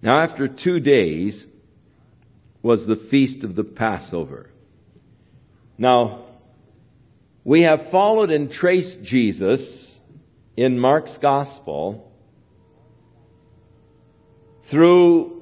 Now, after 2 days was the feast of the Passover. Now, we have followed and traced Jesus in Mark's Gospel through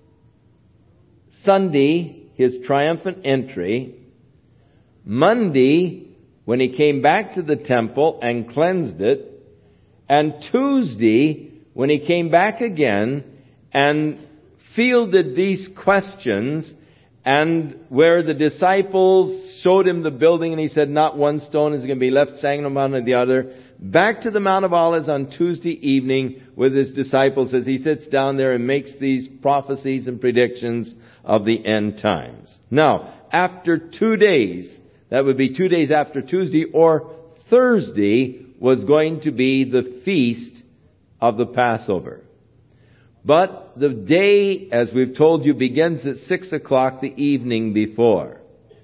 Sunday, his triumphant entry, Monday, when he came back to the temple and cleansed it, and Tuesday, when he came back again and fielded these questions, and where the disciples showed him the building and he said, not one stone is going to be left standing upon the other. Back to the Mount of Olives on Tuesday evening with his disciples as he sits down there and makes these prophecies and predictions of the end times. Now, after 2 days, that would be 2 days after Tuesday, or Thursday was going to be the feast of the Passover. But the day, as we've told you, begins at 6 o'clock the evening before.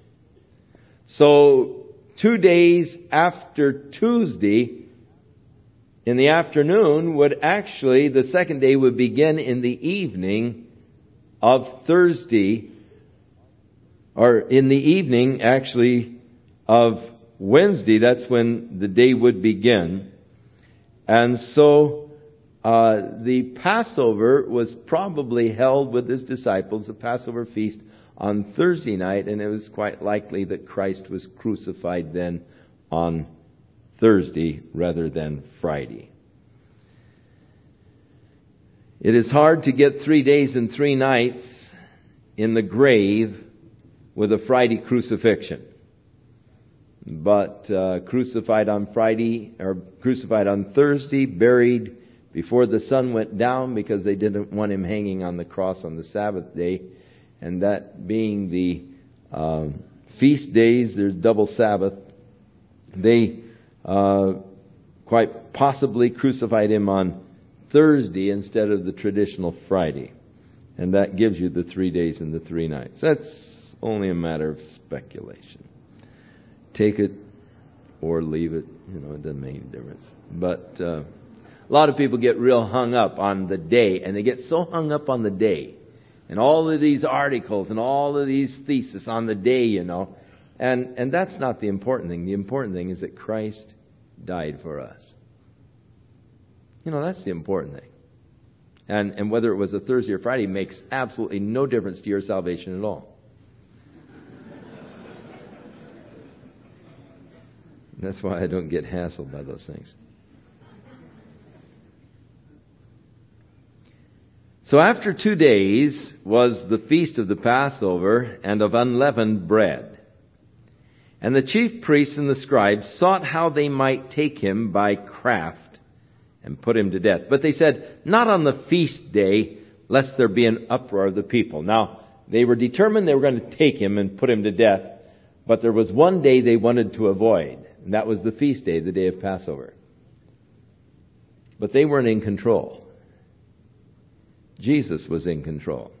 So 2 days after Tuesday, in the afternoon, the second day would begin in the evening of Thursday, or in the evening, actually, of Wednesday. That's when the day would begin. And so the Passover was probably held with his disciples, the Passover feast, on Thursday night, and it was quite likely that Christ was crucified then on Thursday rather than Friday. It is hard to get 3 days and 3 nights in the grave with a Friday crucifixion. But crucified on Thursday, buried before the sun went down because they didn't want him hanging on the cross on the Sabbath day. And that being the feast days, there's double Sabbath. They quite possibly crucified him on Thursday instead of the traditional Friday. And that gives you the 3 days and the 3 nights. That's only a matter of speculation. Take it or leave it. It doesn't make any difference. But a lot of people get real hung up on the day, and they get so hung up on the day. And all of these articles and all of these theses on the day, And that's not the important thing. The important thing is that Christ died for us. That's the important thing. And whether it was a Thursday or Friday makes absolutely no difference to your salvation at all. That's why I don't get hassled by those things. So after 2 days was the feast of the Passover and of unleavened bread. And the chief priests and the scribes sought how they might take him by craft and put him to death. But they said, not on the feast day, lest there be an uproar of the people. Now, they were determined they were going to take him and put him to death. But there was one day they wanted to avoid. And that was the feast day, the day of Passover. But they weren't in control. Jesus was in control.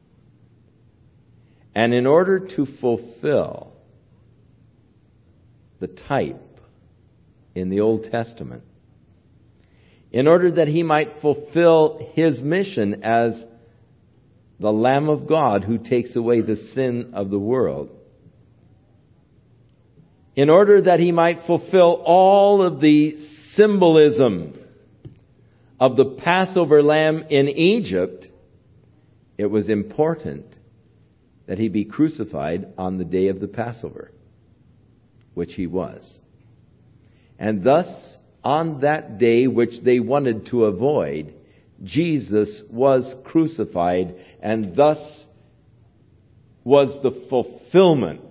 And in order to fulfill the type in the Old Testament, in order that he might fulfill his mission as the Lamb of God who takes away the sin of the world, in order that he might fulfill all of the symbolism of the Passover lamb in Egypt, it was important that he be crucified on the day of the Passover, which he was. And thus, on that day which they wanted to avoid, Jesus was crucified, and thus was the fulfillment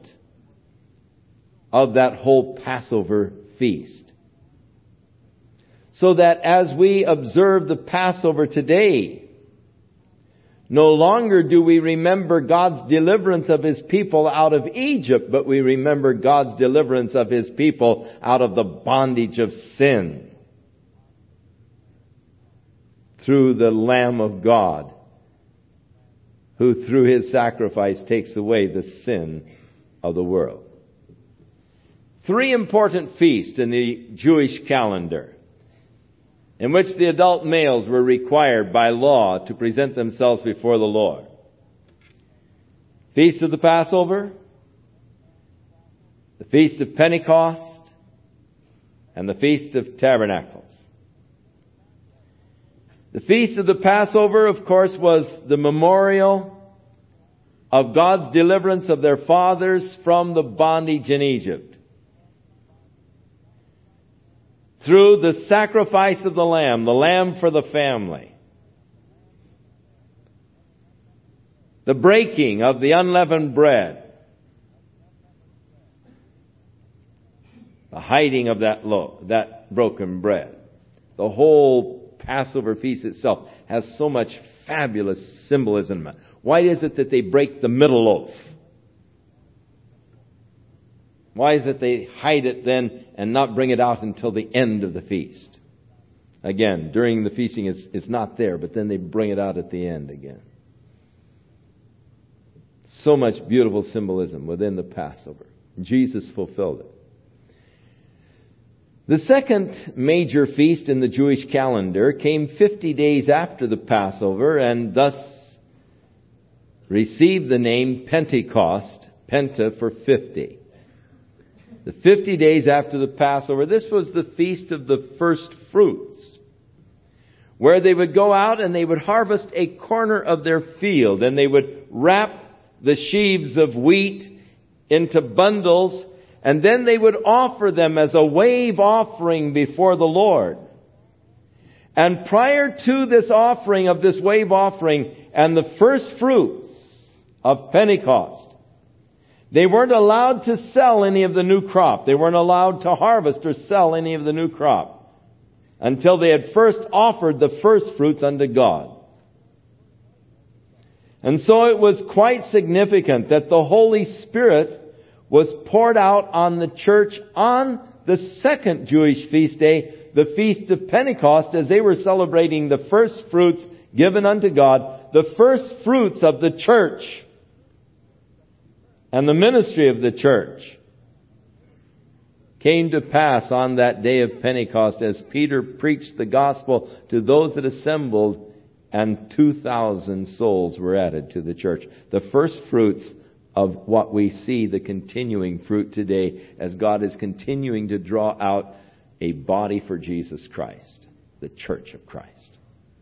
of that whole Passover feast. So that as we observe the Passover today, no longer do we remember God's deliverance of his people out of Egypt, but we remember God's deliverance of his people out of the bondage of sin through the Lamb of God, who through his sacrifice takes away the sin of the world. 3 important feasts in the Jewish calendar. in which the adult males were required by law to present themselves before the Lord. Feast of the Passover, the Feast of Pentecost, and the Feast of Tabernacles. The Feast of the Passover, of course, was the memorial of God's deliverance of their fathers from the bondage in Egypt. Through the sacrifice of the lamb for the family. The breaking of the unleavened bread. The hiding of that broken bread. The whole Passover feast itself has so much fabulous symbolism. Why is it that they break the middle loaf? Why is it they hide it then and not bring it out until the end of the feast? Again, during the feasting it's not there, but then they bring it out at the end again. So much beautiful symbolism within the Passover. Jesus fulfilled it. The second major feast in the Jewish calendar came 50 days after the Passover and thus received the name Pentecost, Penta for 50. The 50 days after the Passover, this was the feast of the first fruits, where they would go out and they would harvest a corner of their field, and they would wrap the sheaves of wheat into bundles, and then they would offer them as a wave offering before the Lord. And prior to this offering of this wave offering and the first fruits of Pentecost, they weren't allowed to sell any of the new crop. They weren't allowed to harvest or sell any of the new crop until they had first offered the first fruits unto God. And so it was quite significant that the Holy Spirit was poured out on the church on the second Jewish feast day, the Feast of Pentecost, as they were celebrating the first fruits given unto God, the first fruits of the church and the ministry of the church came to pass on that day of Pentecost as Peter preached the gospel to those that assembled, and 2,000 souls were added to the church. The first fruits of what we see, the continuing fruit today, as God is continuing to draw out a body for Jesus Christ, the church of Christ.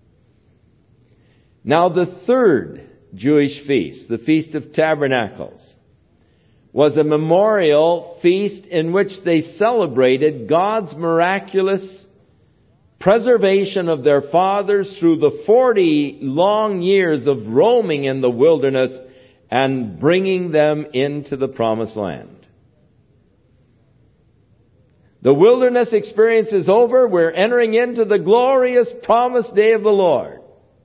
Now the third Jewish feast, the Feast of Tabernacles, was a memorial feast in which they celebrated God's miraculous preservation of their fathers through the 40 long years of roaming in the wilderness and bringing them into the promised land. The wilderness experience is over. We're entering into the glorious promised day of the Lord.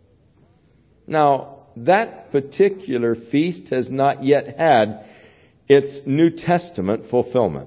Now, that particular feast has not yet had its New Testament fulfillment.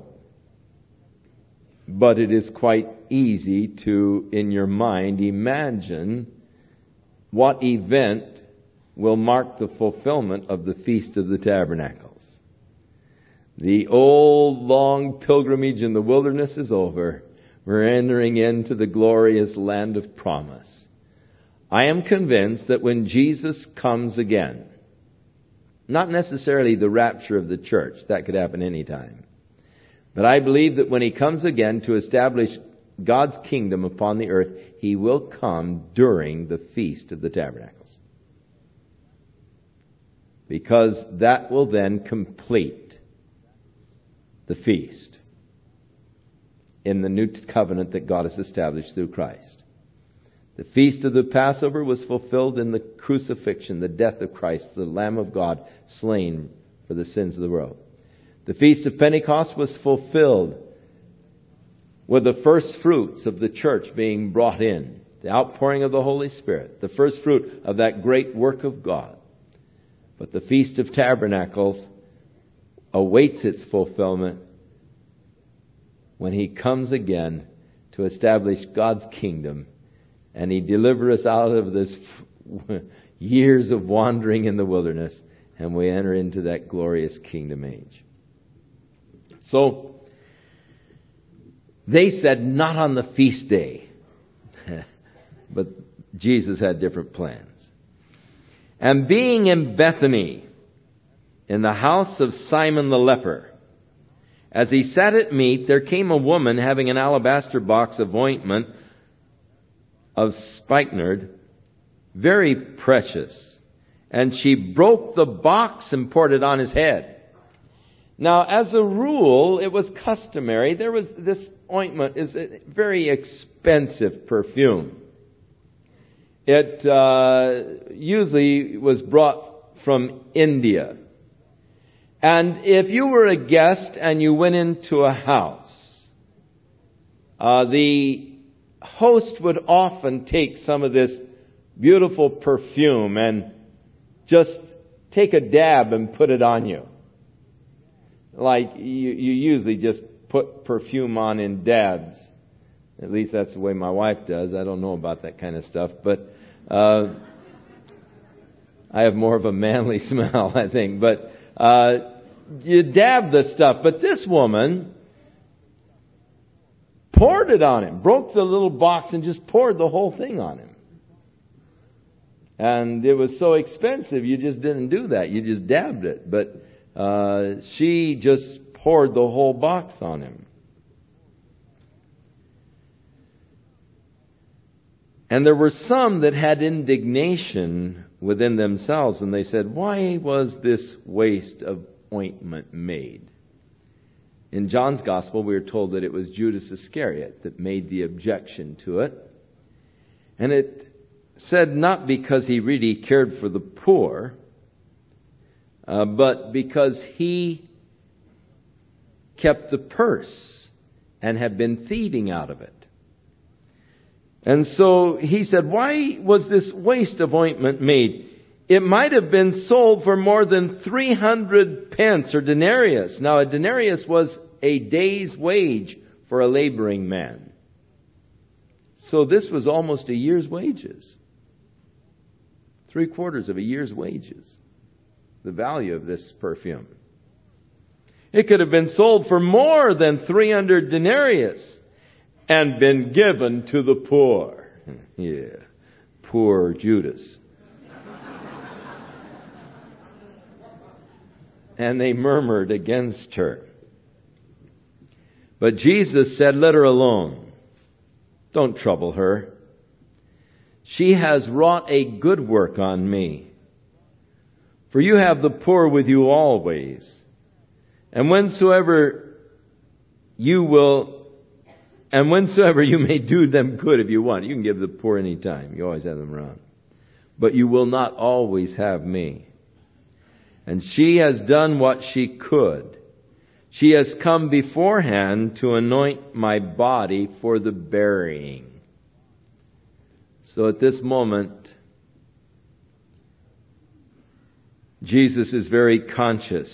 But it is quite easy to, in your mind, imagine what event will mark the fulfillment of the Feast of the Tabernacles. The old long pilgrimage in the wilderness is over. We're entering into the glorious land of promise. I am convinced that when Jesus comes again, not necessarily the rapture of the church, that could happen any time, but I believe that when He comes again to establish God's kingdom upon the earth, He will come during the Feast of the Tabernacles. Because that will then complete the feast in the new covenant that God has established through Christ. The feast of the Passover was fulfilled in the crucifixion, the death of Christ, the Lamb of God, slain for the sins of the world. The Feast of Pentecost was fulfilled with the first fruits of the church being brought in, the outpouring of the Holy Spirit, the first fruit of that great work of God. But the Feast of Tabernacles awaits its fulfillment when He comes again to establish God's kingdom, and He delivers us out of this years of wandering in the wilderness, and we enter into that glorious kingdom age. So, they said, not on the feast day. But Jesus had different plans. And being in Bethany, in the house of Simon the leper, as he sat at meat, there came a woman having an alabaster box of ointment of spikenard, very precious. And she broke the box and poured it on his head. Now, as a rule, it was customary. This ointment is a very expensive perfume. It usually was brought from India. And if you were a guest and you went into a house, the host would often take some of this beautiful perfume and just take a dab and put it on you. Like you usually just put perfume on in dabs. At least that's the way my wife does. I don't know about that kind of stuff, but I have more of a manly smell, I think. But you dab the stuff. But this woman poured it on him, broke the little box and just poured the whole thing on him. And it was so expensive, you just didn't do that. You just dabbed it. But she just poured the whole box on him. And there were some that had indignation within themselves, and they said, why was this waste of ointment made? In John's Gospel, we are told that it was Judas Iscariot that made the objection to it. And it said not because he really cared for the poor, but because he kept the purse and had been thieving out of it. And so he said, why was this waste of ointment made? It might have been sold for more than 300 pence or denarius. Now a denarius was a day's wage for a laboring man. So this was almost a year's wages. 3/4 of a year's wages. The value of this perfume. It could have been sold for more than 300 denarius and been given to the poor. Yeah, poor Judas. And they murmured against her. But Jesus said, let her alone. Don't trouble her. She has wrought a good work on me. For you have the poor with you always. And whensoever you may do them good if you want. You can give the poor any time. You always have them around. But you will not always have me. And she has done what she could. She has come beforehand to anoint my body for the burying. So at this moment, Jesus is very conscious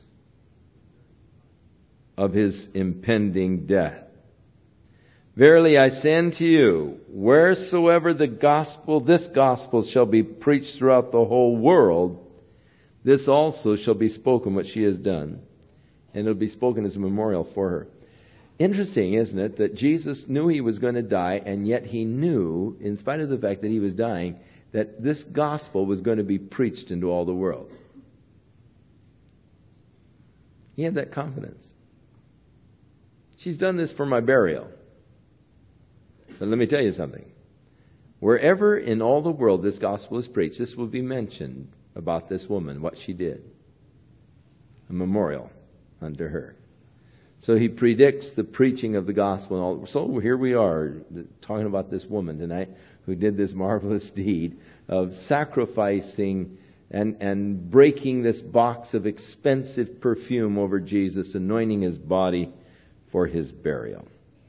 of his impending death. Verily I say unto you, wheresoever this gospel shall be preached throughout the whole world, this also shall be spoken what she has done. And it'll be spoken as a memorial for her. Interesting, isn't it, that Jesus knew he was going to die, and yet he knew, in spite of the fact that he was dying, that this gospel was going to be preached into all the world. He had that confidence. She's done this for my burial. But let me tell you something. Wherever in all the world this gospel is preached, this will be mentioned about this woman, what she did. A memorial unto her. So he predicts the preaching of the gospel. And all. So here we are talking about this woman tonight who did this marvelous deed of sacrificing and breaking this box of expensive perfume over Jesus, anointing his body for his burial.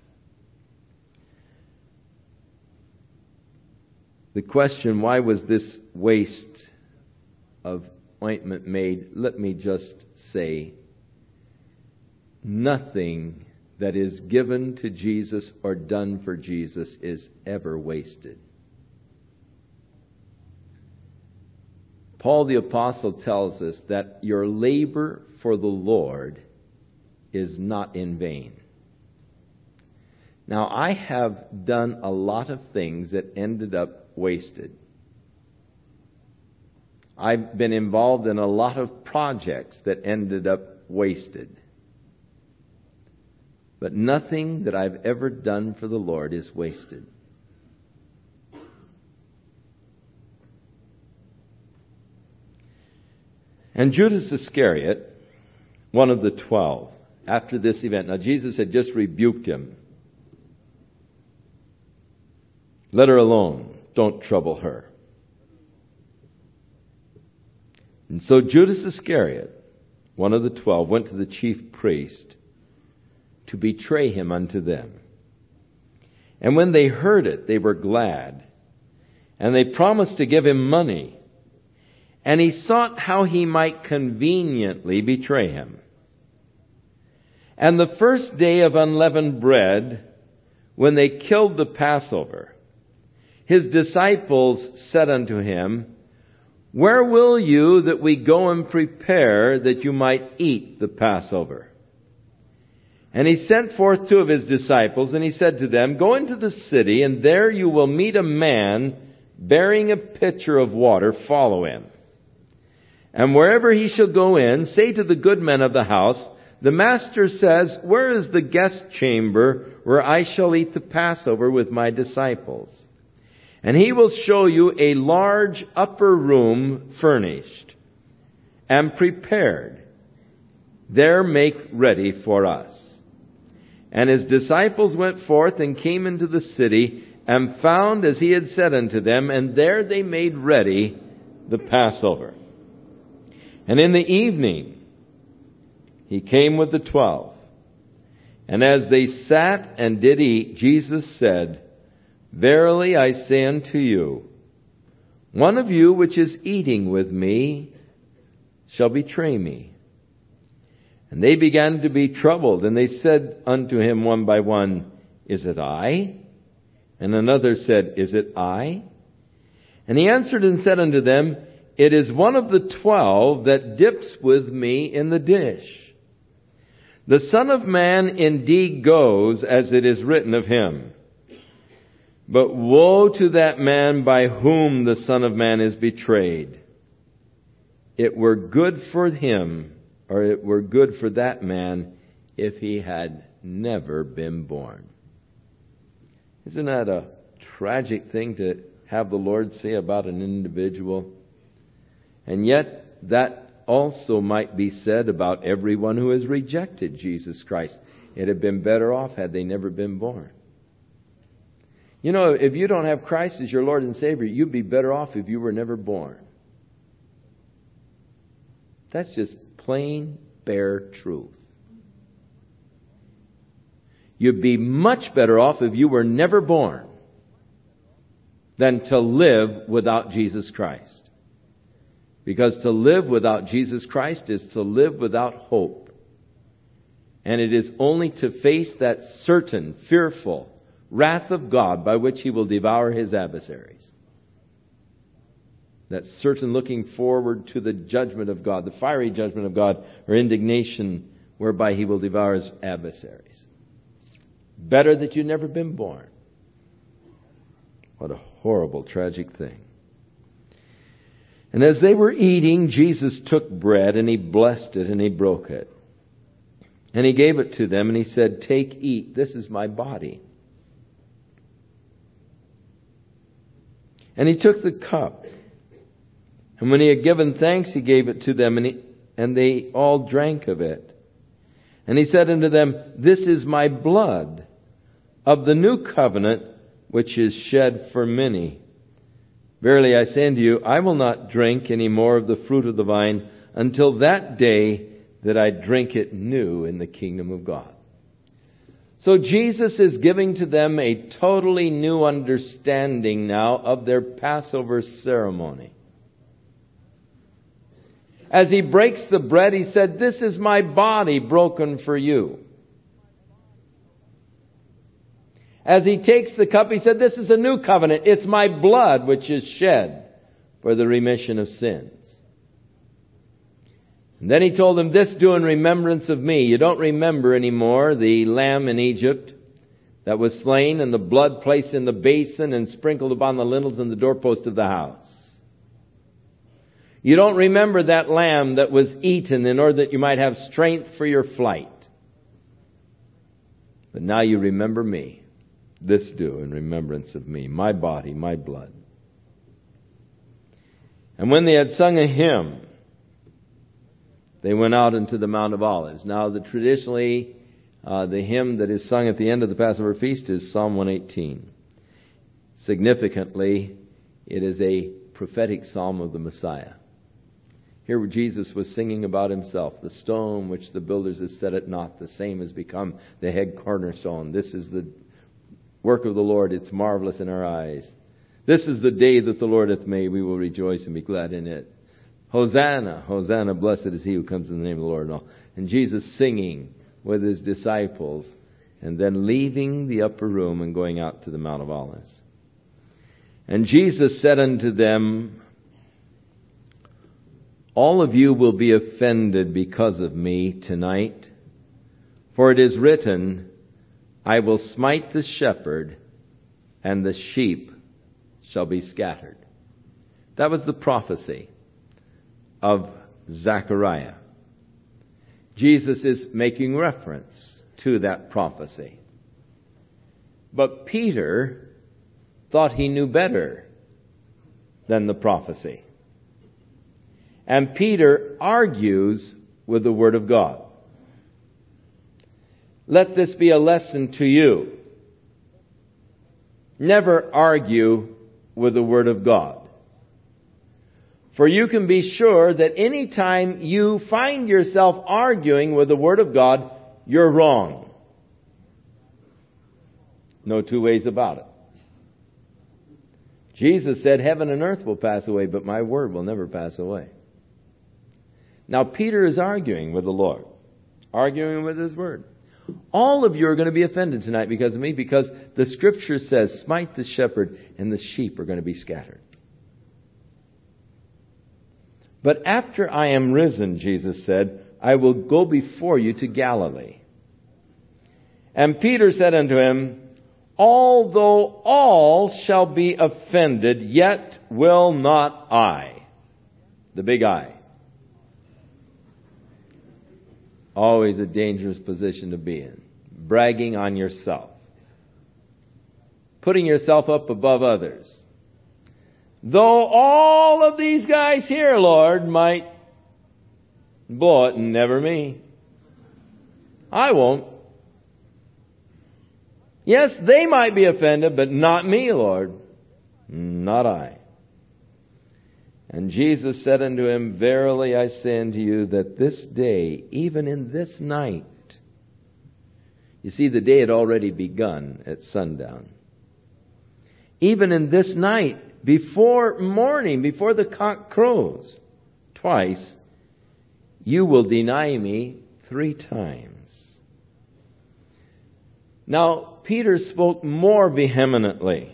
The question, why was this waste of ointment made? Let me just say, nothing that is given to Jesus or done for Jesus is ever wasted. Paul the Apostle tells us that your labor for the Lord is not in vain. Now, I have done a lot of things that ended up wasted. I've been involved in a lot of projects that ended up wasted. But nothing that I've ever done for the Lord is wasted. And Judas Iscariot, one of the 12, after this event, now Jesus had just rebuked him. Let her alone. Don't trouble her. And so Judas Iscariot, one of the 12, went to the chief priest to betray him unto them. And when they heard it, they were glad. And they promised to give him money. And he sought how he might conveniently betray him. And the first day of unleavened bread, when they killed the Passover, his disciples said unto him, Where will you that we go and prepare that you might eat the Passover? And he sent forth 2 of his disciples, and he said to them, Go into the city, and there you will meet a man bearing a pitcher of water. Follow him. And wherever he shall go in, say to the good men of the house, The master says, Where is the guest chamber where I shall eat the Passover with my disciples? And he will show you a large upper room furnished and prepared. There make ready for us. And his disciples went forth and came into the city and found as he had said unto them, and there they made ready the Passover. And in the evening he came with the 12. And as they sat and did eat, Jesus said, Verily I say unto you, one of you which is eating with me shall betray me. And they began to be troubled, and they said unto him one by one, Is it I? And another said, Is it I? And he answered and said unto them, It is one of the 12 that dips with me in the dish. The Son of Man indeed goes as it is written of him. But woe to that man by whom the Son of Man is betrayed. It were good for him, or it were good for that man, if he had never been born. Isn't that a tragic thing to have the Lord say about an individual? And yet, that also might be said about everyone who has rejected Jesus Christ. It had been better off had they never been born. You know, if you don't have Christ as your Lord and Savior, you'd be better off if you were never born. That's just plain, bare truth. You'd be much better off if you were never born than to live without Jesus Christ. Because to live without Jesus Christ is to live without hope. And it is only to face that certain, fearful wrath of God by which he will devour his adversaries. That certain looking forward to the judgment of God, the fiery judgment of God, or indignation whereby he will devour his adversaries. Better that you'd never been born. What a horrible, tragic thing. And as they were eating, Jesus took bread and he blessed it and he broke it. And he gave it to them and he said, Take, eat, this is my body. And he took the cup. And when he had given thanks, he gave it to them, and they all drank of it. And he said unto them, This is my blood of the new covenant, which is shed for many. Verily I say unto you, I will not drink any more of the fruit of the vine until that day that I drink it new in the kingdom of God. So Jesus is giving to them a totally new understanding now of their Passover ceremony. As he breaks the bread, he said, This is my body broken for you. As he takes the cup, he said, This is a new covenant. It's my blood which is shed for the remission of sins. And then he told them, This do in remembrance of me. You don't remember anymore the lamb in Egypt that was slain, and the blood placed in the basin and sprinkled upon the lintels and the doorpost of the house. You don't remember that lamb that was eaten in order that you might have strength for your flight. But now you remember me. This do in remembrance of me, my body, my blood. And when they had sung a hymn, they went out into the Mount of Olives. Now, traditionally, the hymn that is sung at the end of the Passover feast is Psalm 118. Significantly, it is a prophetic psalm of the Messiah. Here Jesus was singing about himself. The stone which the builders have set at naught, the same has become the head cornerstone. This is the work of the Lord. It's marvelous in our eyes. This is the day that the Lord hath made. We will rejoice and be glad in it. Hosanna, Hosanna, blessed is he who comes in the name of the Lord. And Jesus singing with his disciples and then leaving the upper room and going out to the Mount of Olives. And Jesus said unto them, all of you will be offended because of me tonight, for it is written, I will smite the shepherd, and the sheep shall be scattered. That was the prophecy of Zechariah. Jesus is making reference to that prophecy. But Peter thought he knew better than the prophecy. And Peter argues with the Word of God. Let this be a lesson to you. Never argue with the Word of God. For you can be sure that any time you find yourself arguing with the Word of God, you're wrong. No two ways about it. Jesus said, heaven and earth will pass away, but my word will never pass away. Now, Peter is arguing with the Lord, arguing with his word. All of you are going to be offended tonight because of me, because the Scripture says, smite the shepherd and the sheep are going to be scattered. But after I am risen, Jesus said, I will go before you to Galilee. And Peter said unto him, although all shall be offended, yet will not I. The big I. Always a dangerous position to be in. Bragging on yourself. Putting yourself up above others. Though all of these guys here, Lord, might blow it, and never me. I won't. Yes, they might be offended, but not me, Lord. Not I. And Jesus said unto him, verily I say unto you that this day, even in this night, you see, the day had already begun at sundown. Even in this night, before morning, before the cock crows, twice, you will deny me 3 times. Now, Peter spoke more vehemently.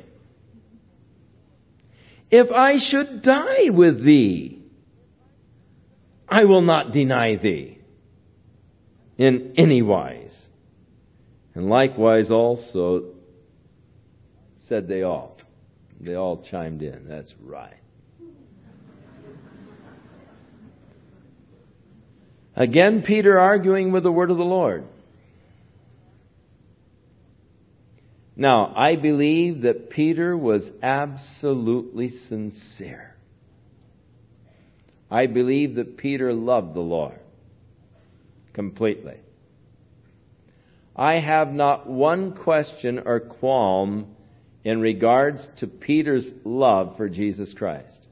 If I should die with thee, I will not deny thee in any wise. And likewise also said they all. They all chimed in. That's right. Again, Peter arguing with the word of the Lord. Now, I believe that Peter was absolutely sincere. I believe that Peter loved the Lord completely. I have not one question or qualm in regards to Peter's love for Jesus Christ.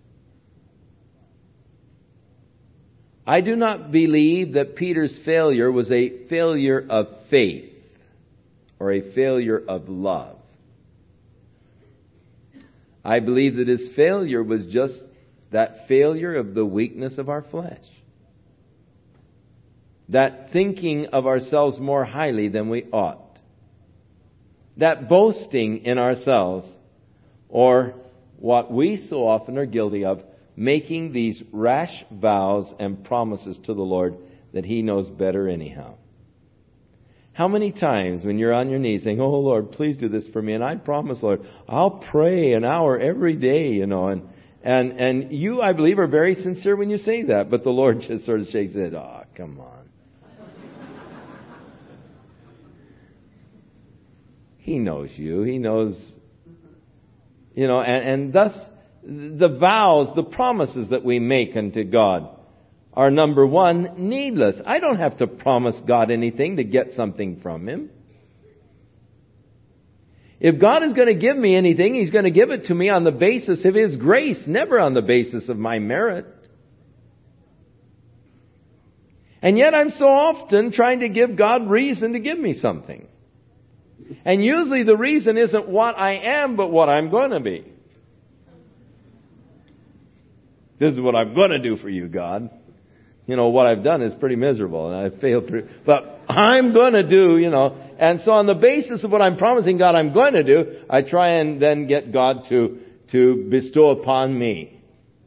I do not believe that Peter's failure was a failure of faith or a failure of love. I believe that his failure was just that failure of the weakness of our flesh. That thinking of ourselves more highly than we ought. That boasting in ourselves, or what we so often are guilty of, making these rash vows and promises to the Lord that He knows better anyhow. How many times when you're on your knees saying, "Oh Lord, please do this for me," and I promise, Lord, I'll pray an hour every day, and you, I believe, are very sincere when you say that, but the Lord just sort of shakes his head. "Oh, come on." He knows you. He knows, and thus the vows, the promises that we make unto God are, number one, needless. I don't have to promise God anything to get something from Him. If God is going to give me anything, He's going to give it to me on the basis of His grace, never on the basis of my merit. And yet I'm so often trying to give God reason to give me something. And usually the reason isn't what I am, but what I'm going to be. This is what I'm going to do for you, God. What I've done is pretty miserable, and I've failed. But I'm going to do, And so on the basis of what I'm promising God I'm going to do, I try and then get God to bestow upon me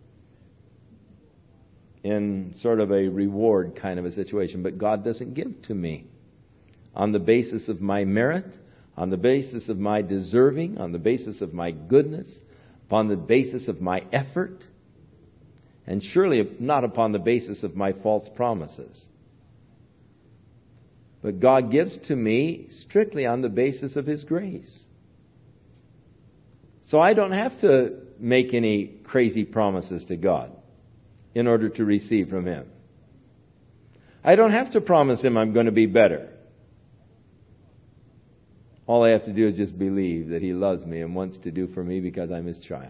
in sort of a reward kind of a situation. But God doesn't give to me on the basis of my merit, on the basis of my deserving, on the basis of my goodness, upon the basis of my effort, and surely not upon the basis of my false promises. But God gives to me strictly on the basis of His grace. So I don't have to make any crazy promises to God in order to receive from Him. I don't have to promise Him I'm going to be better. All I have to do is just believe that He loves me and wants to do for me because I'm His child.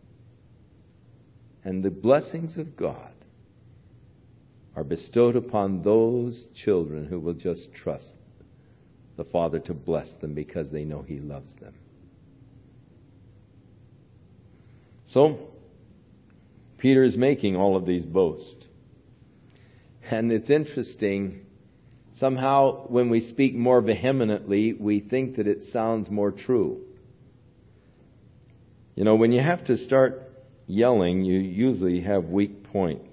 And the blessings of God are bestowed upon those children who will just trust the Father to bless them because they know He loves them. So, Peter is making all of these boasts. And it's interesting, somehow when we speak more vehemently, we think that it sounds more true. When you have to start yelling, you usually have weak points.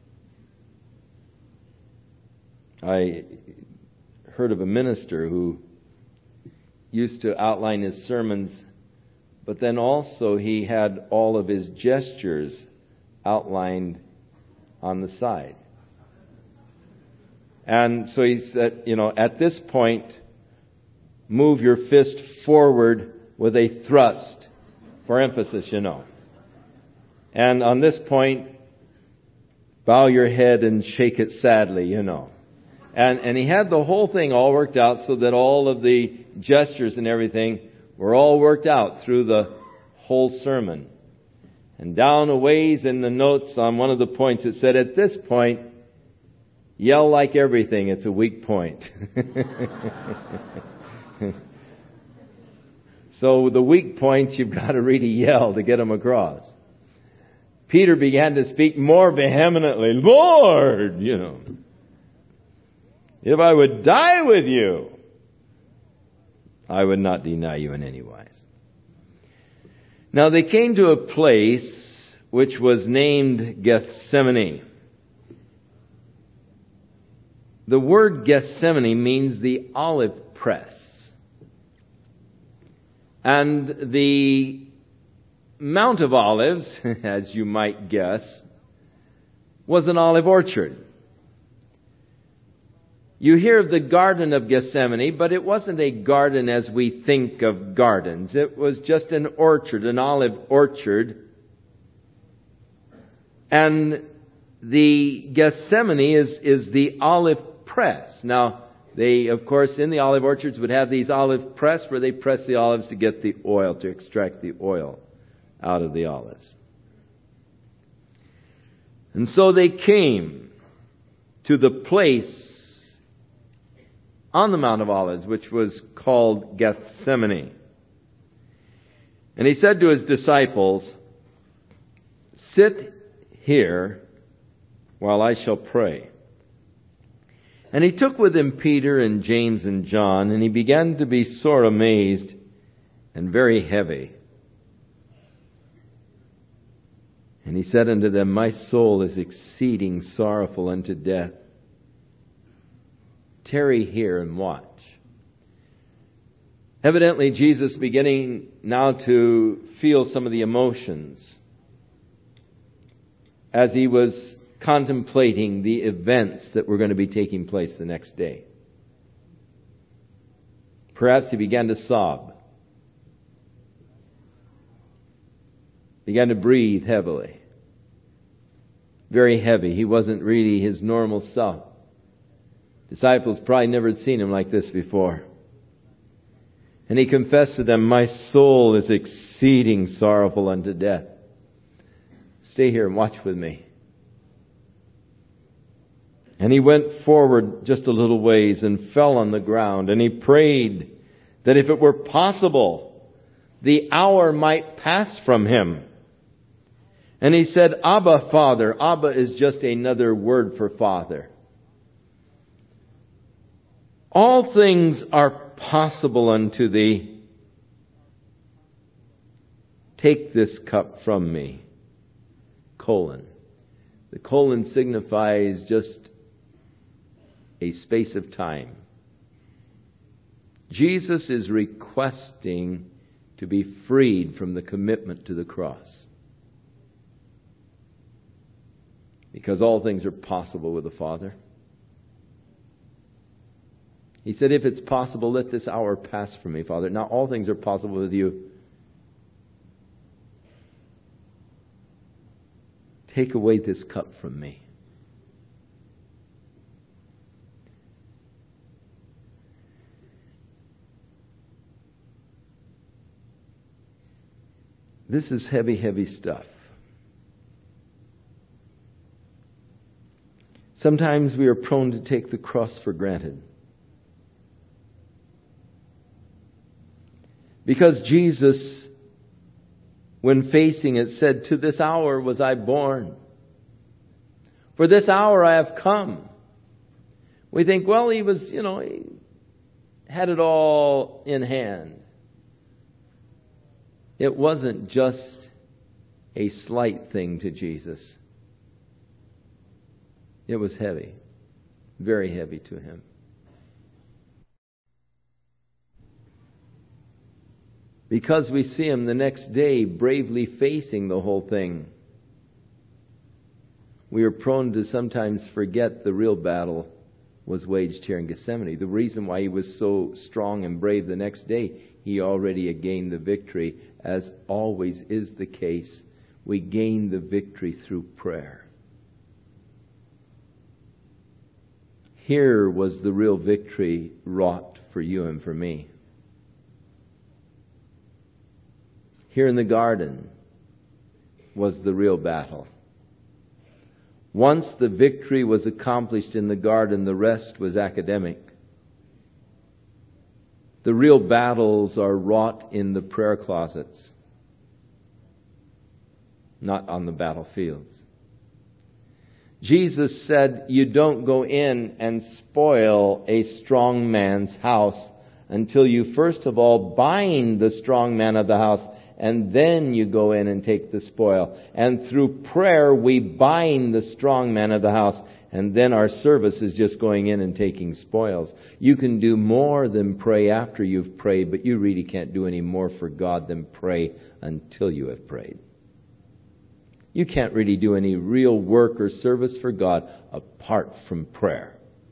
I heard of a minister who used to outline his sermons, but then also he had all of his gestures outlined on the side. And so he said, at this point, move your fist forward with a thrust for emphasis, And on this point, bow your head and shake it sadly, And he had the whole thing all worked out so that all of the gestures and everything were all worked out through the whole sermon. And down a ways in the notes on one of the points it said, at this point, yell like everything. It's a weak point. So the weak points, you've got to really yell to get them across. Peter began to speak more vehemently. Lord, if I would die with you, I would not deny you in any wise. Now they came to a place which was named Gethsemane. The word Gethsemane means the olive press. And the Mount of Olives, as you might guess, was an olive orchard. You hear of the Garden of Gethsemane, but it wasn't a garden as we think of gardens. It was just an orchard, an olive orchard. And the Gethsemane is the olive press. Now, they, of course, in the olive orchards would have these olive press where they press the olives to get the oil, to extract the oil out of the olives. And so they came to the place on the Mount of Olives, which was called Gethsemane. And He said to His disciples, sit here while I shall pray. And He took with Him Peter and James and John, and He began to be sore amazed and very heavy. And He said unto them, my soul is exceeding sorrowful unto death. Tarry here and watch. Evidently, Jesus beginning now to feel some of the emotions as he was contemplating the events that were going to be taking place the next day. Perhaps he began to sob, began to breathe heavily, very heavy. He wasn't really his normal self. Disciples probably never had seen him like this before. And he confessed to them, "My soul is exceeding sorrowful unto death. Stay here and watch with me." And he went forward just a little ways and fell on the ground. And he prayed that if it were possible, the hour might pass from him. And he said, "Abba, Father." Abba is just another word for Father. "All things are possible unto thee. Take this cup from me." Colon. The colon signifies just a space of time. Jesus is requesting to be freed from the commitment to the cross. Because all things are possible with the Father. He said, "If it's possible, let this hour pass from me, Father." Now all things are possible with you. Take away this cup from me. This is heavy, heavy stuff. Sometimes we are prone to take the cross for granted. Because Jesus, when facing it, said, "To this hour was I born. For this hour I have come." We think, well, he was, he had it all in hand. It wasn't just a slight thing to Jesus. It was heavy, very heavy to him. Because we see him the next day bravely facing the whole thing, we are prone to sometimes forget the real battle was waged here in Gethsemane. The reason why he was so strong and brave the next day, he already had gained the victory. As always is the case, we gain the victory through prayer. Here was the real victory wrought for you and for me. Here in the garden was the real battle. Once the victory was accomplished in the garden, the rest was academic. The real battles are wrought in the prayer closets, not on the battlefields. Jesus said, "You don't go in and spoil a strong man's house until you first of all bind the strong man of the house, and then you go in and take the spoil." And through prayer, we bind the strong man of the house, and then our service is just going in and taking spoils. You can do more than pray after you've prayed, but you really can't do any more for God than pray until you have prayed. You can't really do any real work or service for God apart from prayer.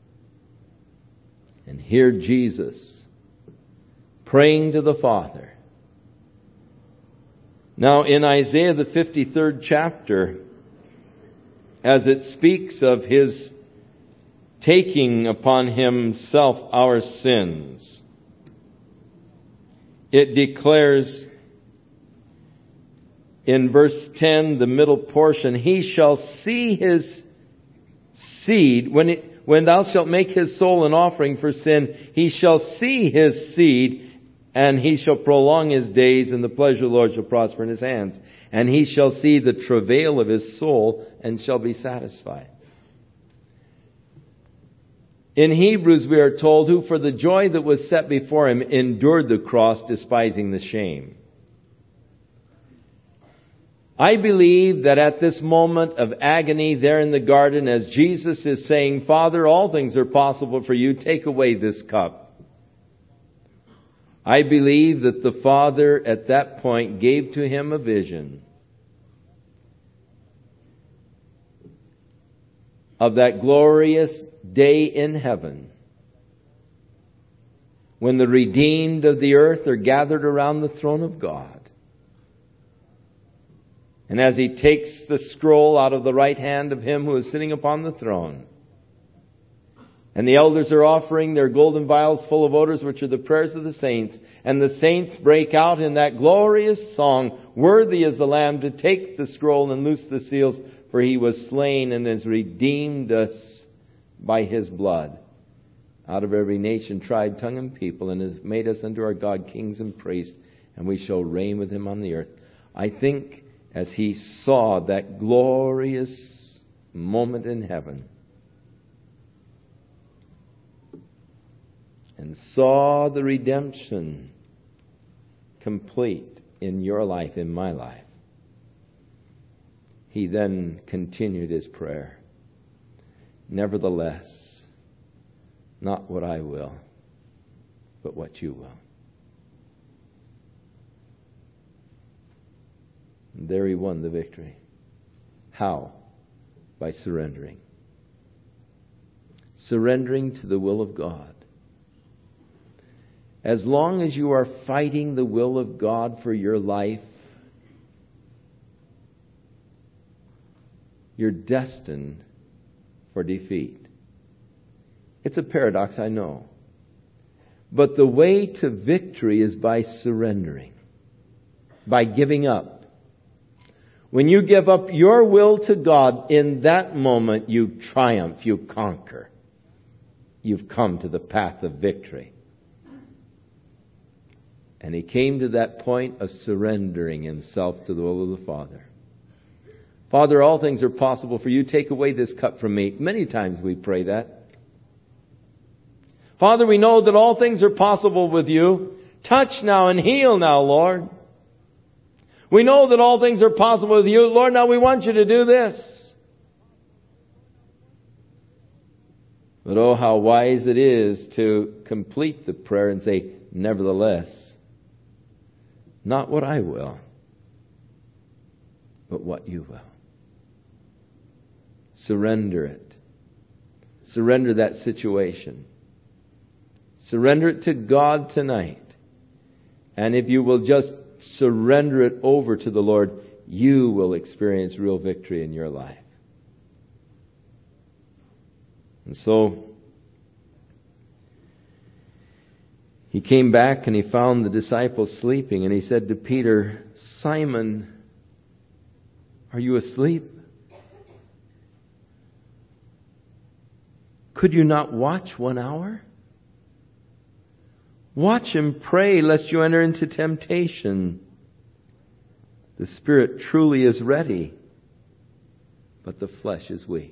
And here Jesus, praying to the Father. Now in Isaiah the 53rd chapter, as it speaks of his taking upon himself our sins, it declares in verse 10, the middle portion, "He shall see his seed, when thou shalt make his soul an offering for sin, he shall see his seed, and he shall prolong his days, and the pleasure of the Lord shall prosper in his hands. And he shall see the travail of his soul, and shall be satisfied." In Hebrews we are told, "Who for the joy that was set before him endured the cross, despising the shame." I believe that at this moment of agony there in the garden, as Jesus is saying, "Father, all things are possible for you. Take away this cup. I believe that the Father at that point gave to him a vision of that glorious day in heaven when the redeemed of the earth are gathered around the throne of God. And as he takes the scroll out of the right hand of him who is sitting upon the throne, and the elders are offering their golden vials full of odors, which are the prayers of the saints, and the saints break out in that glorious song, "Worthy is the Lamb to take the scroll and loose the seals, for he was slain and has redeemed us by his blood out of every nation, tribe, tongue, and people, and has made us unto our God kings and priests, and we shall reign with him on the earth." I think as he saw that glorious moment in heaven and saw the redemption complete in your life, in my life, he then continued his prayer. "Nevertheless, not what I will, but what you will." And there he won the victory. How? By surrendering. Surrendering to the will of God. As long as you are fighting the will of God for your life, you're destined for defeat. It's a paradox, I know. But the way to victory is by surrendering, by giving up. When you give up your will to God, in that moment you triumph, you conquer. You've come to the path of victory. And he came to that point of surrendering himself to the will of the Father. "Father, all things are possible for you. Take away this cup from me." Many times we pray that. "Father, we know that all things are possible with you. Touch now and heal now, Lord. We know that all things are possible with you. Lord, now we want you to do this." But oh, how wise it is to complete the prayer and say, "Nevertheless, not what I will, but what you will." Surrender it. Surrender that situation. Surrender it to God tonight. And if you will just surrender it over to the Lord, you will experience real victory in your life. And so he came back and he found the disciples sleeping, and he said to Peter, "Simon, are you asleep? Could you not watch 1 hour? Watch and pray lest you enter into temptation. The spirit truly is ready, but the flesh is weak."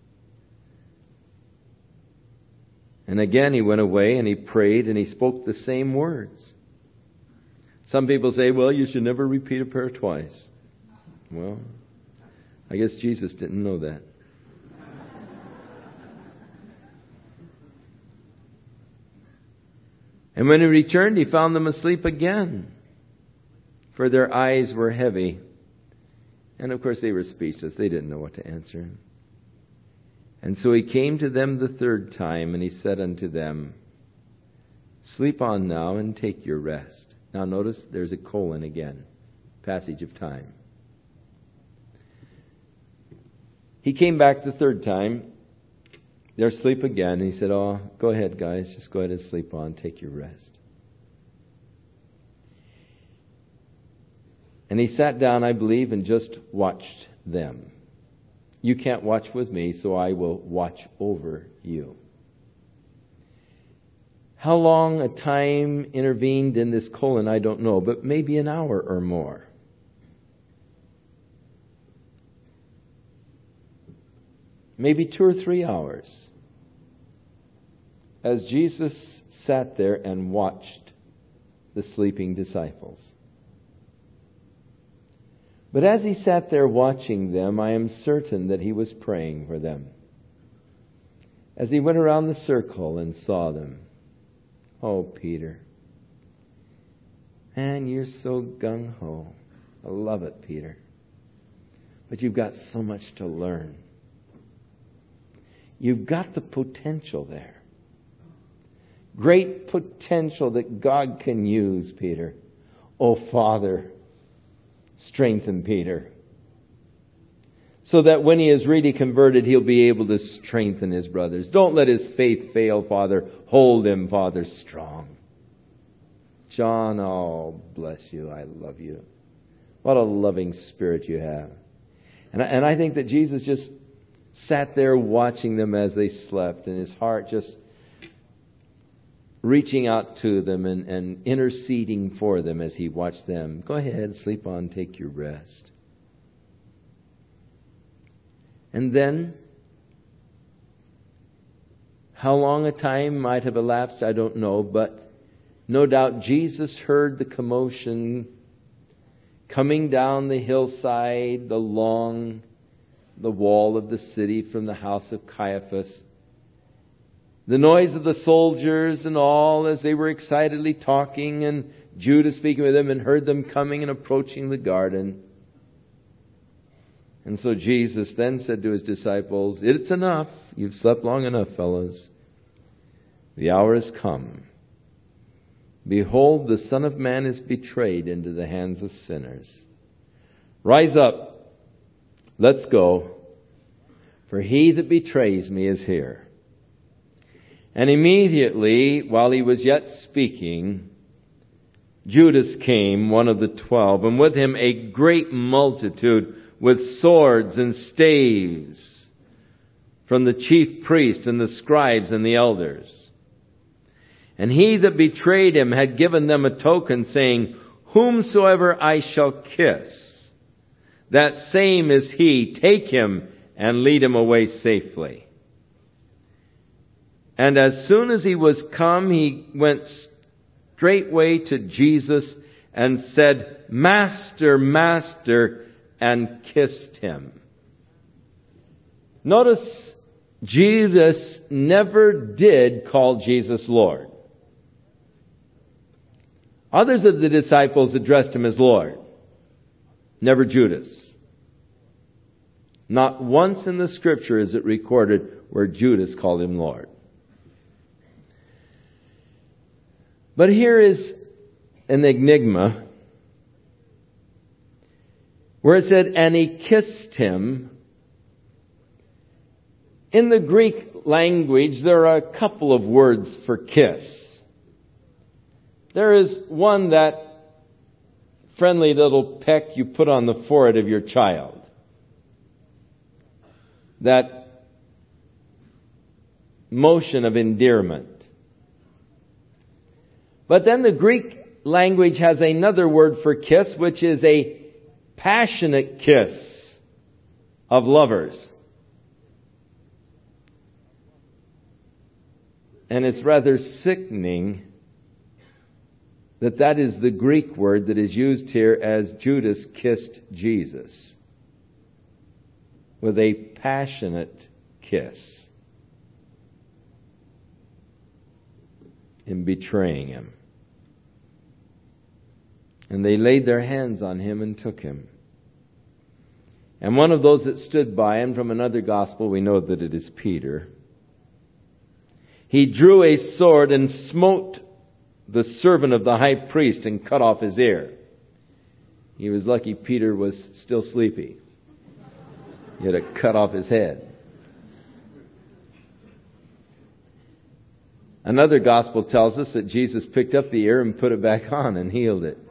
And again he went away and he prayed and he spoke the same words. Some people say, "Well, you should never repeat a prayer twice." Well, I guess Jesus didn't know that. And when he returned, he found them asleep again, for their eyes were heavy. And of course they were speechless. They didn't know what to answer. And so he came to them the third time, and he said unto them, "Sleep on now and take your rest." Now notice there's a colon again. Passage of time. He came back the third time. They're asleep again. And he said, "Oh, go ahead, guys. Just go ahead and sleep on. Take your rest." And he sat down, I believe, and just watched them. You can't watch with me, so I will watch over you. How long a time intervened in this colon, I don't know, but maybe an hour or more. Maybe 2 or 3 hours. As Jesus sat there and watched the sleeping disciples. But as he sat there watching them, I am certain that he was praying for them. As he went around the circle and saw them, "Oh, Peter, Man, you're so gung-ho. I love it, Peter. But you've got so much to learn. You've got the potential there. Great potential that God can use, Peter. Oh, Father, strengthen Peter. So that when he is really converted, he'll be able to strengthen his brothers. Don't let his faith fail, Father. Hold him, Father, strong. John, oh, bless you. I love you. What a loving spirit you have. And I think that Jesus just sat there watching them as they slept, and his heart just reaching out to them and interceding for them as he watched them. Go ahead, sleep on, take your rest. And then, how long a time might have elapsed, I don't know, but no doubt Jesus heard the commotion coming down the hillside along the wall of the city from the house of Caiaphas. The noise of the soldiers and all as they were excitedly talking, and Judas speaking with them, and heard them coming and approaching the garden. And so Jesus then said to his disciples, "It's enough. You've slept long enough, fellows. The hour has come. Behold, the Son of Man is betrayed into the hands of sinners. Rise up. Let's go. For he that betrays me is here." And immediately, while he was yet speaking, Judas came, one of the 12, and with him a great multitude with swords and staves from the chief priests and the scribes and the elders. And he that betrayed him had given them a token, saying, "Whomsoever I shall kiss, that same is he. Take him and lead him away safely." And as soon as he was come, he went straightway to Jesus and said, "Master, Master," and kissed him. Notice, Judas never did call Jesus Lord. Others of the disciples addressed him as Lord. Never Judas. Not once in the Scripture is it recorded where Judas called him Lord. But here is an enigma where it said, "And he kissed him." In the Greek language, there are a couple of words for kiss. There is one, that friendly little peck you put on the forehead of your child. That motion of endearment. But then the Greek language has another word for kiss, which is a passionate kiss of lovers. And it's rather sickening that is the Greek word that is used here as Judas kissed Jesus. With a passionate kiss. In betraying him. And they laid their hands on him and took him. And one of those that stood by him, from another gospel, we know that it is Peter. He drew a sword and smote the servant of the high priest and cut off his ear. He was lucky Peter was still sleepy. He had to cut off his head. Another gospel tells us that Jesus picked up the ear and put it back on and healed it.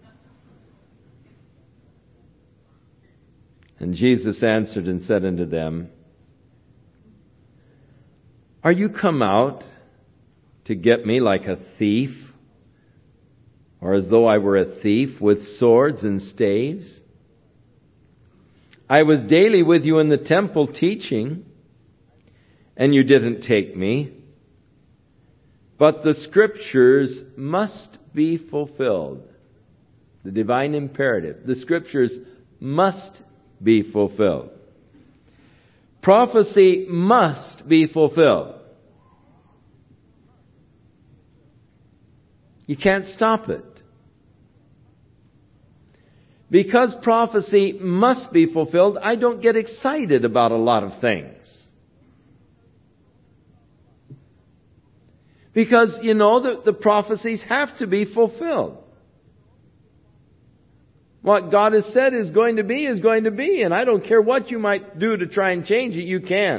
And Jesus answered and said unto them, "Are you come out to get me like a thief, or as though I were a thief with swords and staves? I was daily with you in the temple teaching, and you didn't take me. But the Scriptures must be fulfilled." The divine imperative. The Scriptures must be fulfilled. Prophecy must be fulfilled. You can't stop it. because prophecy must be fulfilled, I don't get excited about a lot of things. Because, the prophecies have to be fulfilled. What God has said is going to be, and I don't care what you might do to try and change it, you can't.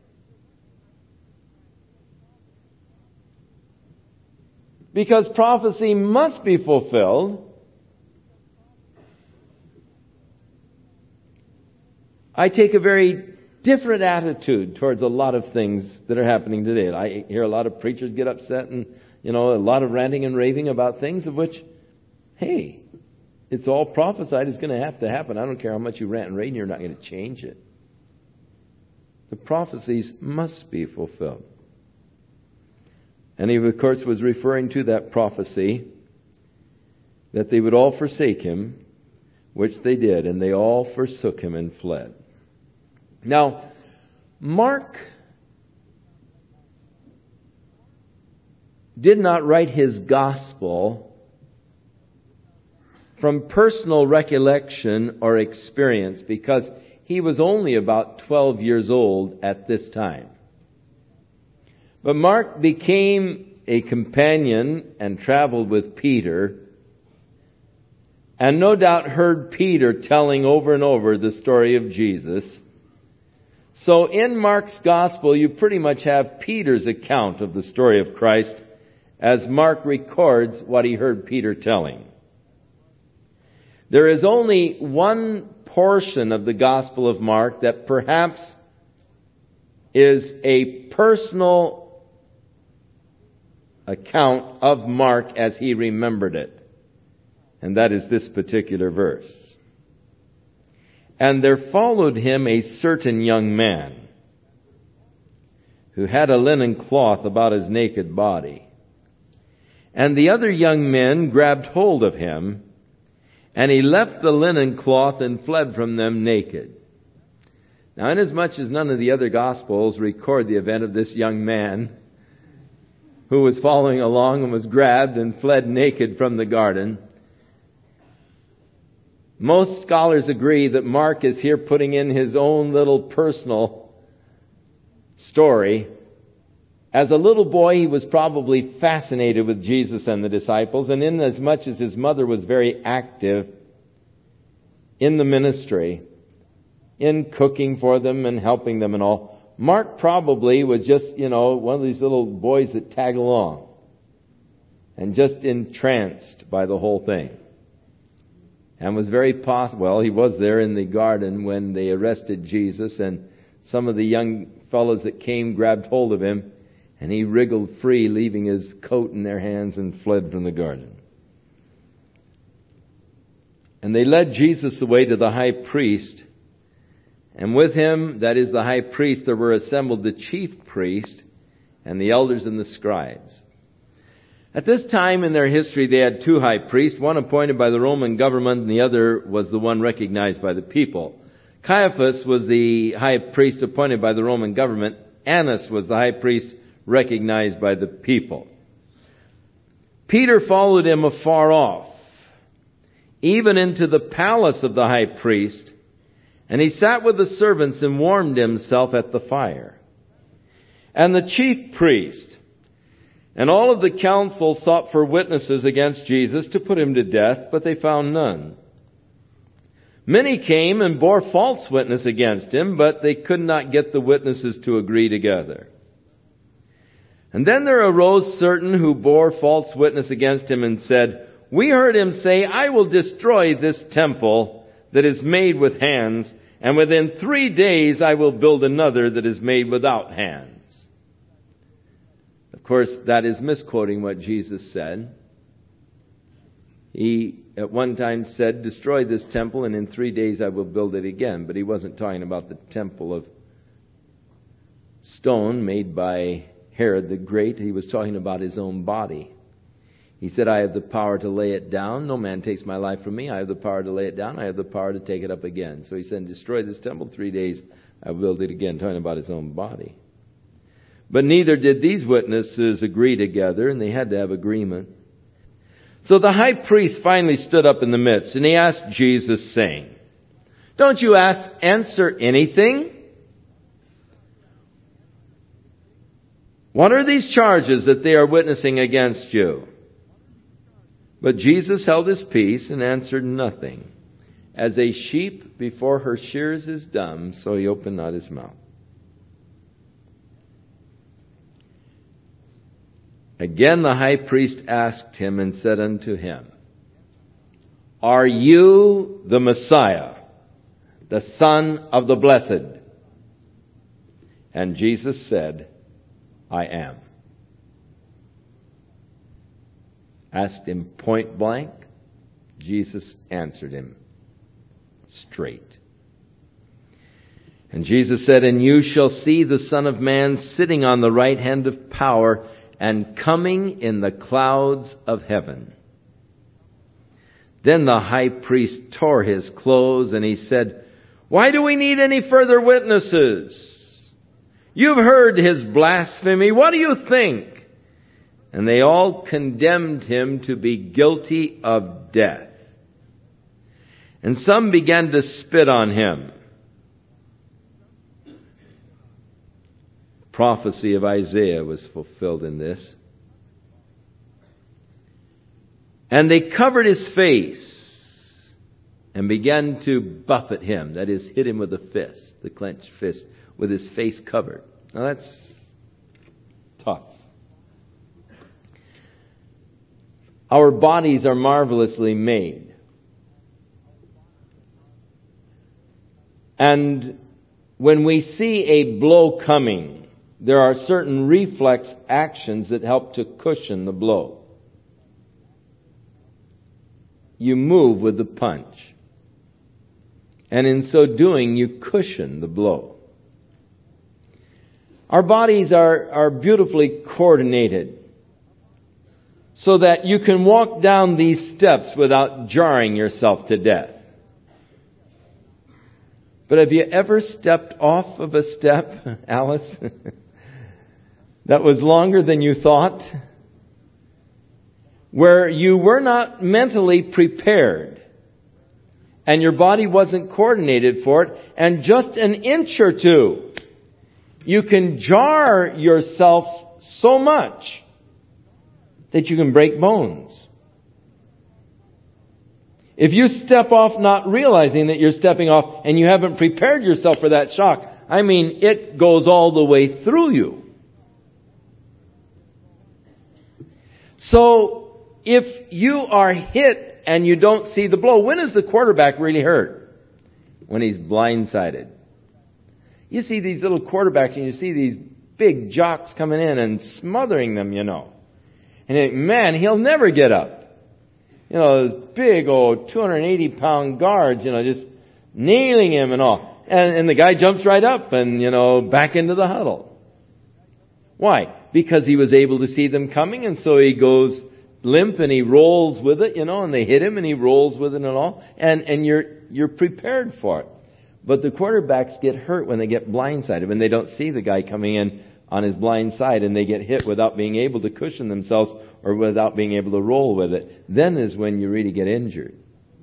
Because prophecy must be fulfilled, I take a very different attitude towards a lot of things that are happening today. I hear a lot of preachers get upset and, a lot of ranting and raving about things of which, hey, it's all prophesied. It's going to have to happen. I don't care how much you rant and rave, you're not going to change it. The prophecies must be fulfilled. And he, of course, was referring to that prophecy that they would all forsake him, which they did, and they all forsook him and fled. Now, Mark did not write his gospel from personal recollection or experience, because he was only about 12 years old at this time. But Mark became a companion and traveled with Peter, and no doubt heard Peter telling over and over the story of Jesus. So in Mark's gospel, you pretty much have Peter's account of the story of Christ as Mark records what he heard Peter telling. There is only one portion of the Gospel of Mark that perhaps is a personal account of Mark as he remembered it. And that is this particular verse. And there followed him a certain young man who had a linen cloth about his naked body. And the other young men grabbed hold of him, and he left the linen cloth and fled from them naked. Now, inasmuch as none of the other Gospels record the event of this young man who was following along and was grabbed and fled naked from the garden, most scholars agree that Mark is here putting in his own little personal story. As a little boy, he was probably fascinated with Jesus and the disciples, and inasmuch as his mother was very active in the ministry, in cooking for them and helping them and all, Mark probably was just, one of these little boys that tag along and just entranced by the whole thing. And was very possible, he was there in the garden when they arrested Jesus, and some of the young fellows that came grabbed hold of him, and he wriggled free, leaving his coat in their hands, and fled from the garden. And they led Jesus away to the high priest, and with him, that is the high priest, there were assembled the chief priest and the elders and the scribes. At this time in their history, they had two high priests, one appointed by the Roman government and the other was the one recognized by the people. Caiaphas was the high priest appointed by the Roman government. Annas was the high priest recognized by the people. Peter followed him afar off, even into the palace of the high priest, and he sat with the servants and warmed himself at the fire. And the chief priest and all of the council sought for witnesses against Jesus to put him to death, but they found none. Many came and bore false witness against him, but they could not get the witnesses to agree together. And then there arose certain who bore false witness against him and said, "We heard him say, 'I will destroy this temple that is made with hands, and within 3 days I will build another that is made without hands.'" Of course, that is misquoting what Jesus said. He at one time said, "Destroy this temple, and in 3 days I will build it again." But he wasn't talking about the temple of stone made by Herod the Great. He was talking about his own body. He said, "I have the power to lay it down. No man takes my life from me. I have the power to lay it down. I have the power to take it up again." So he said, "Destroy this temple, 3 days I will build it again," talking about his own body. But neither did these witnesses agree together, and they had to have agreement. So the high priest finally stood up in the midst, and he asked Jesus, saying, "Don't you answer anything? What are these charges that they are witnessing against you?" But Jesus held his peace and answered nothing. As a sheep before her shears is dumb, so he opened not his mouth. Again the high priest asked him and said unto him, "Are you the Messiah, the Son of the Blessed?" And Jesus said, "I am." Asked him point blank, Jesus answered him straight. And Jesus said, "And you shall see the Son of Man sitting on the right hand of power and coming in the clouds of heaven." Then the high priest tore his clothes and he said, "Why do we need any further witnesses? You've heard his blasphemy. What do you think?" And they all condemned him to be guilty of death. And some began to spit on him. Prophecy of Isaiah was fulfilled in this. And they covered his face and began to buffet him. That is, hit him with a fist, the clenched fist, with his face covered. Now that's tough. Our bodies are marvelously made. And when we see a blow coming, there are certain reflex actions that help to cushion the blow. You move with the punch. And in so doing, you cushion the blow. Our bodies are beautifully coordinated so that you can walk down these steps without jarring yourself to death. But have you ever stepped off of a step, Alice, that was longer than you thought? Where you were not mentally prepared and your body wasn't coordinated for it, and just an inch or two, you can jar yourself so much that you can break bones. If you step off not realizing that you're stepping off and you haven't prepared yourself for that shock, I mean, it goes all the way through you. So, if you are hit and you don't see the blow, when is the quarterback really hurt? When he's blindsided. You see these little quarterbacks and you see these big jocks coming in and smothering them, you know. And you think, man, he'll never get up. You know, those big old 280-pound guards, you know, just nailing him and all. And the guy jumps right up and, you know, back into the huddle. Why? Because he was able to see them coming, and so he goes limp and he rolls with it, you know, and they hit him and he rolls with it and all. And you're prepared for it. But the quarterbacks get hurt when they get blindsided, when they don't see the guy coming in on his blind side and they get hit without being able to cushion themselves or without being able to roll with it. Then is when you really get injured.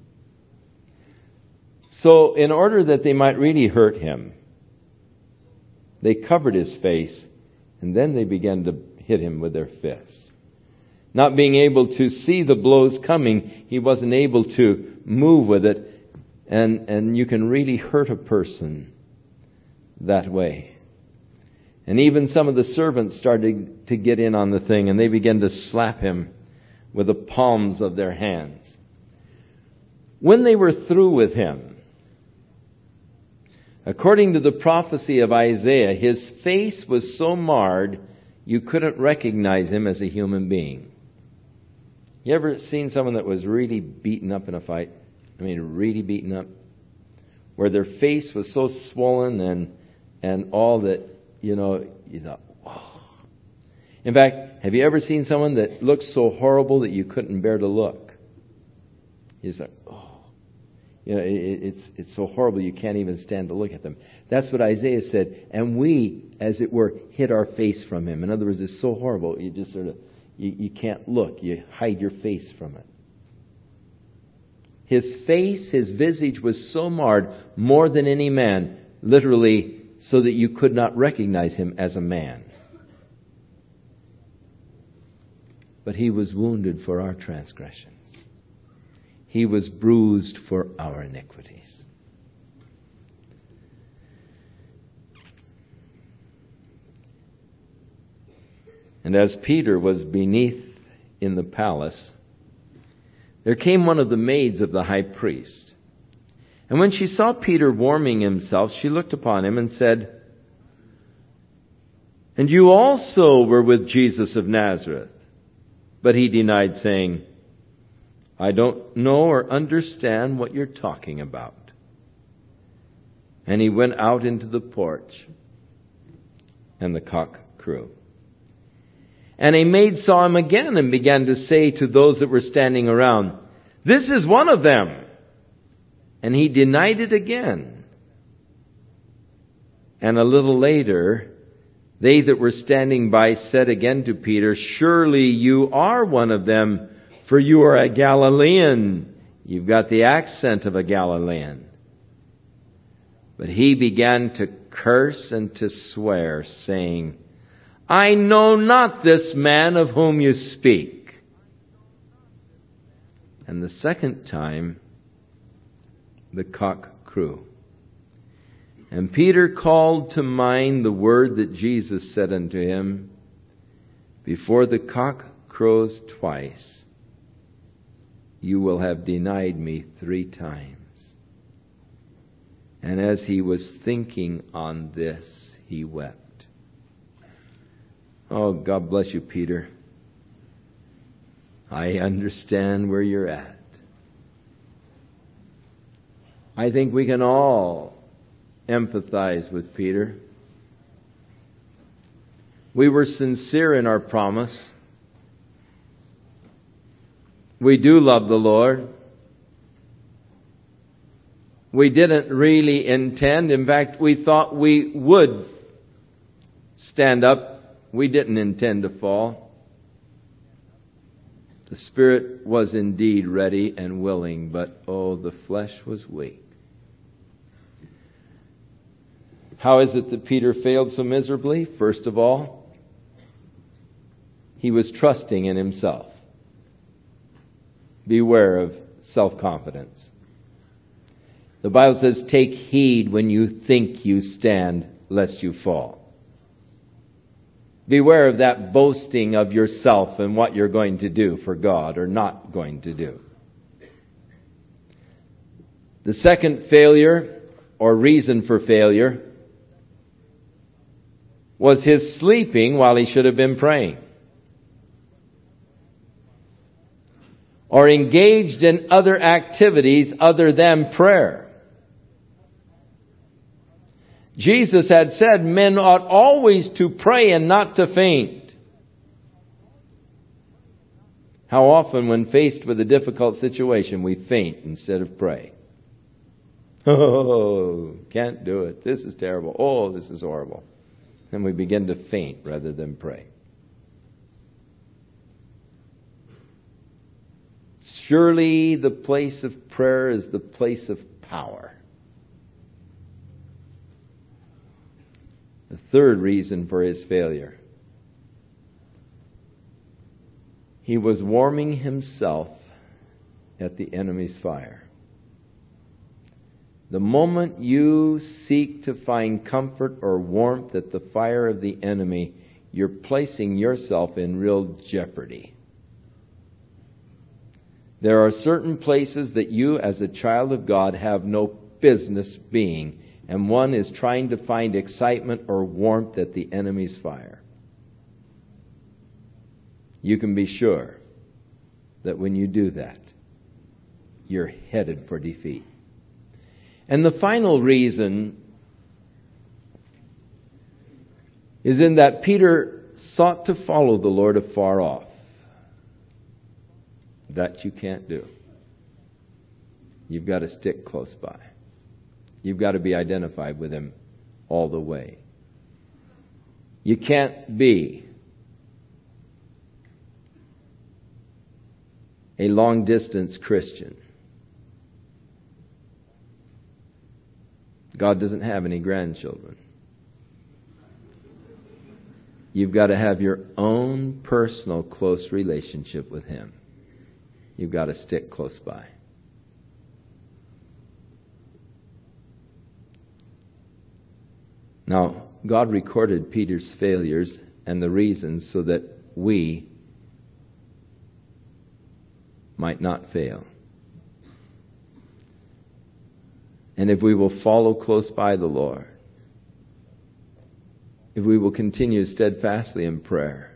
So in order that they might really hurt him, they covered his face and then they began to hit him with their fists. Not being able to see the blows coming, he wasn't able to move with it. And you can really hurt a person that way. And even some of the servants started to get in on the thing, and they began to slap him with the palms of their hands. When they were through with him, according to the prophecy of Isaiah, his face was so marred you couldn't recognize him as a human being. You ever seen someone that was really beaten up in a fight? I mean, really beaten up? Where their face was so swollen and all that, you know, you thought, oh. In fact, have you ever seen someone that looks so horrible that you couldn't bear to look? You just like, oh. You know, it's so horrible you can't even stand to look at them. That's what Isaiah said. And we, as it were, hid our face from him. In other words, it's so horrible, you just sort of, You can't look. You hide your face from it. His face, his visage was so marred, more than any man, literally so that you could not recognize him as a man. But he was wounded for our transgressions. He was bruised for our iniquities. And as Peter was beneath in the palace, there came one of the maids of the high priest. And when she saw Peter warming himself, she looked upon him and said, "And you also were with Jesus of Nazareth." But he denied, saying, "I don't know or understand what you're talking about." And he went out into the porch, and the cock crew. And a maid saw him again and began to say to those that were standing around, "This is one of them." And he denied it again. And a little later, they that were standing by said again to Peter, "Surely you are one of them, for you are a Galilean." You've got the accent of a Galilean. But he began to curse and to swear, saying, "I know not this man of whom you speak." And the second time, the cock crew. And Peter called to mind the word that Jesus said unto him, "Before the cock crows twice, you will have denied me 3 times. And as he was thinking on this, he wept. Oh, God bless you, Peter. I understand where you're at. I think we can all empathize with Peter. We were sincere in our promise. We do love the Lord. We didn't really intend. In fact, we thought we would stand up. We didn't intend to fall. The Spirit was indeed ready and willing, but oh, the flesh was weak. How is it that Peter failed so miserably? First of all, he was trusting in himself. Beware of self-confidence. The Bible says, "Take heed when you think you stand, lest you fall." Beware of that boasting of yourself and what you're going to do for God or not going to do. The second failure, or reason for failure, was his sleeping while he should have been praying. Or engaged in other activities other than prayer. Jesus had said men ought always to pray and not to faint. How often when faced with a difficult situation we faint instead of pray. Oh, can't do it. This is terrible. Oh, this is horrible. And we begin to faint rather than pray. Surely the place of prayer is the place of power. The third reason for his failure. He was warming himself at the enemy's fire. The moment you seek to find comfort or warmth at the fire of the enemy, you're placing yourself in real jeopardy. There are certain places that you as a child of God have no business being. And one is trying to find excitement or warmth at the enemy's fire. You can be sure that when you do that, you're headed for defeat. And the final reason is in that Peter sought to follow the Lord afar off. That you can't do. You've got to stick close by. You've got to be identified with Him all the way. You can't be a long-distance Christian. God doesn't have any grandchildren. You've got to have your own personal close relationship with Him. You've got to stick close by. Now, God recorded Peter's failures and the reasons so that we might not fail. And if we will follow close by the Lord, if we will continue steadfastly in prayer,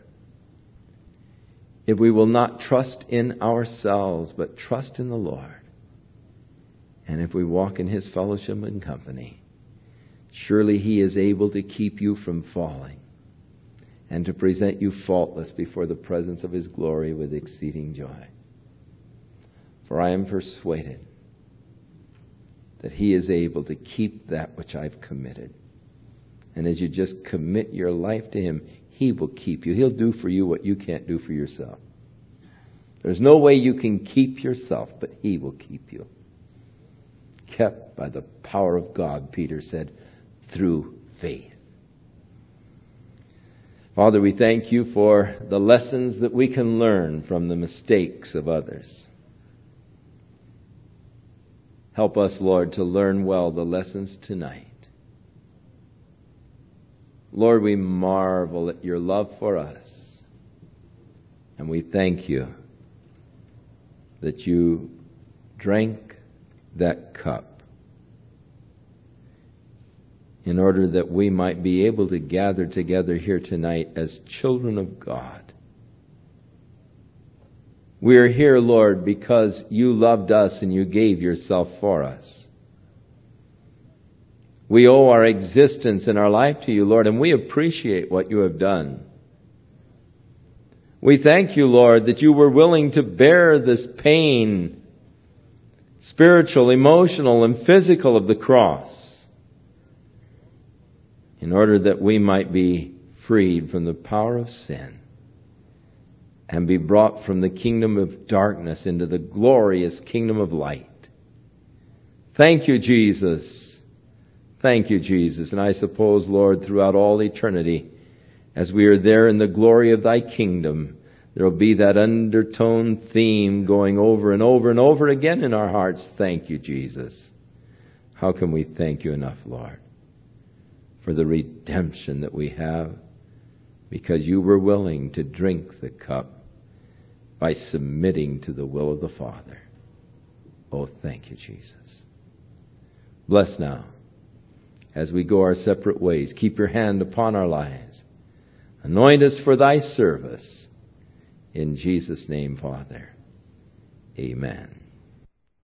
if we will not trust in ourselves but trust in the Lord, and if we walk in His fellowship and company, surely He is able to keep you from falling and to present you faultless before the presence of His glory with exceeding joy. For I am persuaded that He is able to keep that which I've committed. And as you just commit your life to Him, He will keep you. He'll do for you what you can't do for yourself. There's no way you can keep yourself, but He will keep you. Kept by the power of God, Peter said, through faith. Father, we thank You for the lessons that we can learn from the mistakes of others. Help us, Lord, to learn well the lessons tonight. Lord, we marvel at Your love for us. And we thank You that You drank that cup in order that we might be able to gather together here tonight as children of God. We are here, Lord, because You loved us and You gave Yourself for us. We owe our existence and our life to You, Lord, and we appreciate what You have done. We thank You, Lord, that You were willing to bear this pain, spiritual, emotional, and physical of the cross, in order that we might be freed from the power of sin and be brought from the kingdom of darkness into the glorious kingdom of light. Thank You, Jesus. Thank You, Jesus. And I suppose, Lord, throughout all eternity, as we are there in the glory of Thy kingdom, there will be that undertone theme going over and over and over again in our hearts. Thank You, Jesus. How can we thank You enough, Lord, for the redemption that we have, because You were willing to drink the cup by submitting to the will of the Father. Oh, thank You, Jesus. Bless now as we go our separate ways. Keep Your hand upon our lives. Anoint us for Thy service. In Jesus' name, Father. Amen.